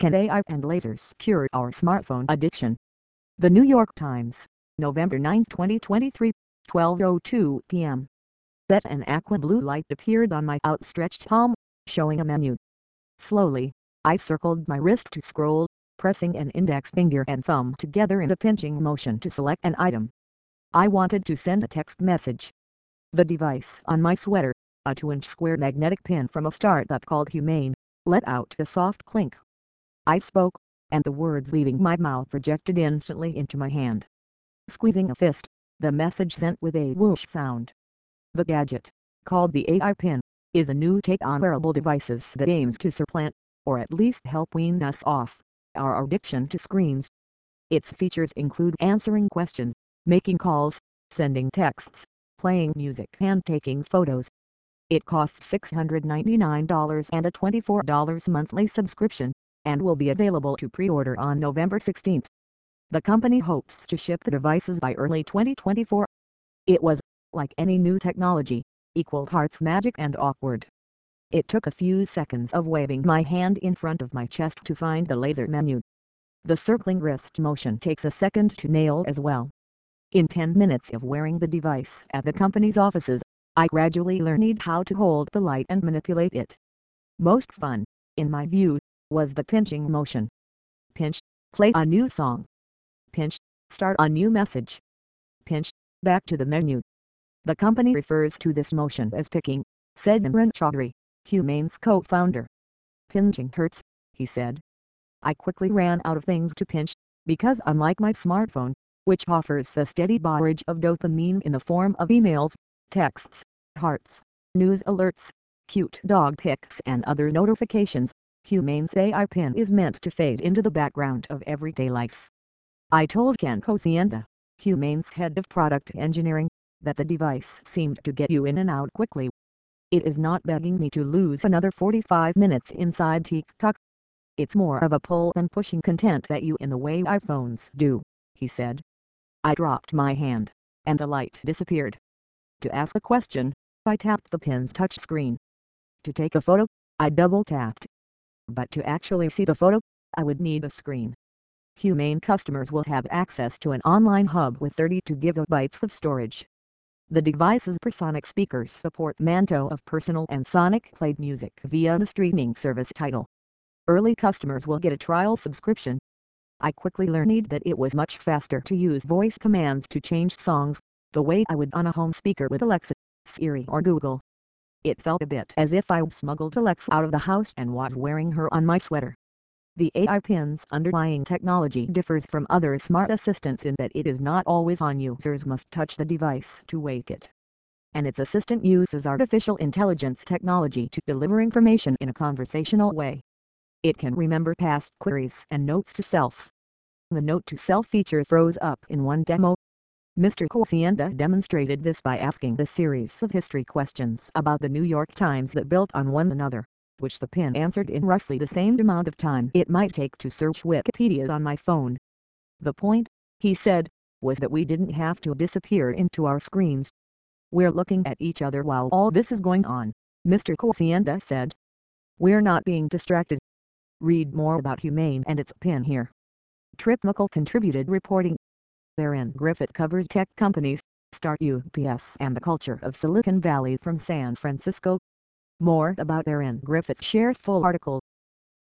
Can AI and lasers cure our smartphone addiction? The New York Times, November 9, 2023, 12:02 p.m. That an aqua blue light appeared on my outstretched palm, showing a menu. Slowly, I circled my wrist to scroll, pressing an index finger and thumb together in a pinching motion to select an item. I wanted to send a text message. The device on my sweater, a 2-inch square magnetic pin from a startup called Humane, let out a soft clink. I spoke, and the words leaving my mouth projected instantly into my hand. Squeezing a fist, the message sent with a whoosh sound. The gadget, called the AI Pin, is a new take on wearable devices that aims to supplant, or at least help wean us off, our addiction to screens. Its features include answering questions, making calls, sending texts, playing music and taking photos. It costs $699 and a $24 monthly subscription, and will be available to pre-order on November 16. The company hopes to ship the devices by early 2024. It was, like any new technology, equal parts magic and awkward. It took a few seconds of waving my hand in front of my chest to find the laser menu. The circling wrist motion takes a second to nail as well. In 10 minutes of wearing the device at the company's offices, I gradually learned how to hold the light and manipulate it. Most fun, in my view, was the pinching motion. Pinch, play a new song. Pinch, start a new message. Pinch, back to the menu. The company refers to this motion as picking, said Imran Chaudhry, Humane's co-founder. Pinching hurts, he said. I quickly ran out of things to pinch, because unlike my smartphone, which offers a steady barrage of dopamine in the form of emails, texts, hearts, news alerts, cute dog pics and other notifications, Humane's AI Pin is meant to fade into the background of everyday life. I told Ken Cosienda, Humane's head of product engineering, that the device seemed to get you in and out quickly. It is not begging me to lose another 45 minutes inside TikTok. It's more of a pull than pushing content at you in the way iPhones do, he said. I dropped my hand, and the light disappeared. To ask a question, I tapped the pin's touchscreen. To take a photo, I double-tapped. But to actually see the photo, I would need a screen. Humane customers will have access to an online hub with 32 GB of storage. The device's Personic speakers support Manto of personal and sonic played music via the streaming service Tidal. Early customers will get a trial subscription. I quickly learned that it was much faster to use voice commands to change songs, the way I would on a home speaker with Alexa, Siri or Google. It felt a bit as if I'd smuggled Alexa out of the house and was wearing her on my sweater. The AI Pin's underlying technology differs from other smart assistants in that it is not always on. Users must touch the device to wake it. And its assistant uses artificial intelligence technology to deliver information in a conversational way. It can remember past queries and notes to self. The note to self feature froze up in one demo. Mr. Cosienda demonstrated this by asking a series of history questions about the New York Times that built on one another, which the pin answered in roughly the same amount of time it might take to search Wikipedia on my phone. The point, he said, was that we didn't have to disappear into our screens. We're looking at each other while all this is going on, Mr. Cosienda said. We're not being distracted. Read more about Humane and its pin here. Trip Muckle contributed reporting. Therein Griffith covers tech companies, Start UPS and the culture of Silicon Valley from San Francisco. More about Aaron Griffith. Share full article.